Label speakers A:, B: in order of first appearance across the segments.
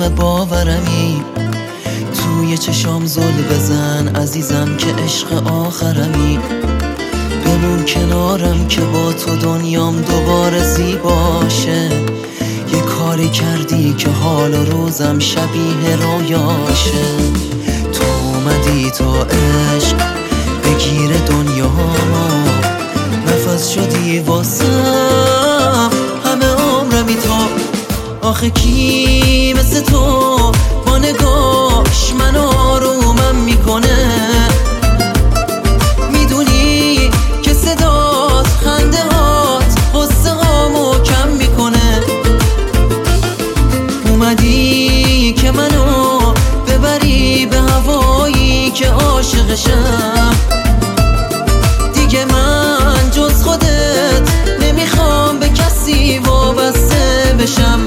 A: فقط باورمی. توی چشام زل بزن عزیزم که عشق آخرمی. بمون کنارم که با تو دنیام دوباره زیباشه. یه کاری کردی که حال و روزم شبیه رویاشه. تو اومدی تا عشق بگیر دنیامو، نفس شدی واسم همه عمرمی. تو آخه کی مثل تو با نگاش منو آرومم میکنه؟ میدونی که صدات خنده هات غصه هامو کم میکنه. اومدی که منو ببری به هوایی که عاشقشم. دیگه من جز خودت نمیخوام به کسی وابسته بشم.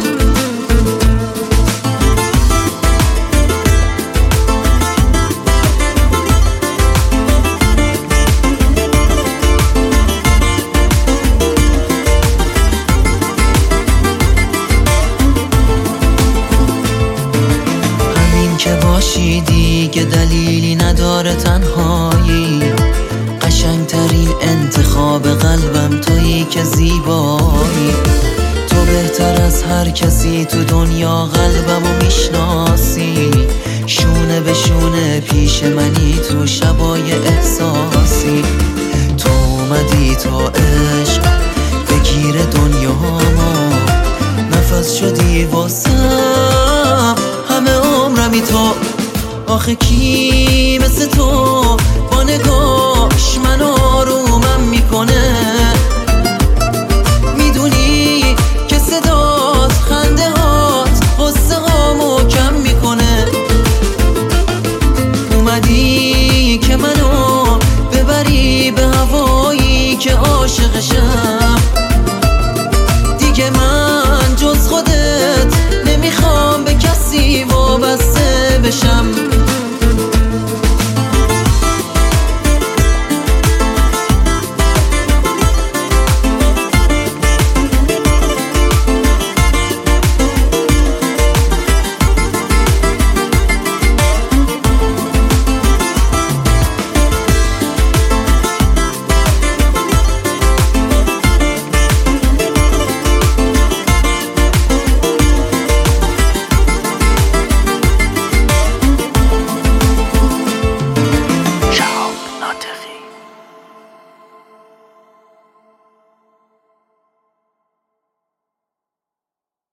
A: که باشی دیگه دلیلی نداره تنهایی. قشنگترین انتخاب قلبم تویی که زیبایی. تو بهتر از هر کسی تو دنیا قلبمو میشناسی. شونه به شونه پیش منی تو شبای احساسی. تو اومدی تا عشق بگیر دنیامو، نفس شدی واسم همه عمرمی. تو آخه کی مثل تو با نگاش منو آرومم میکنه؟ میدونی که صدات خنده هات غصه هامو کم میکنه. اومدی که منو ببری به هوایی که عاشقش